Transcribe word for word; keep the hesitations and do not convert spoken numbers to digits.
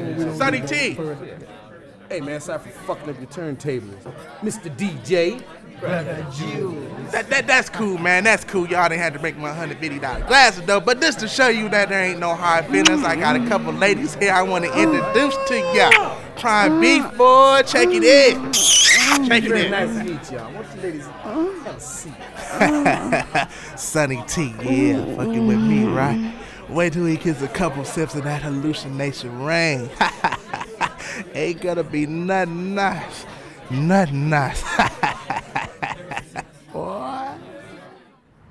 Sonny T. Hey man, sorry for fucking up your turntables. Mister D J. Brother Jules. That, that, that's cool, man. That's cool. Y'all didn't have to make my one hundred fifty dollar glasses, though. But just to show you that there ain't no hard feelings, I got a couple ladies here I want to introduce to y'all. Try and be for, check it in. Check it Very in. nice to meet y'all. Why don't you ladies have a seat? Sonny T, yeah, fucking with me, right? Wait till he gets a couple sips of that hallucination rain. Ain't gonna be nothing nice. Nothing nice.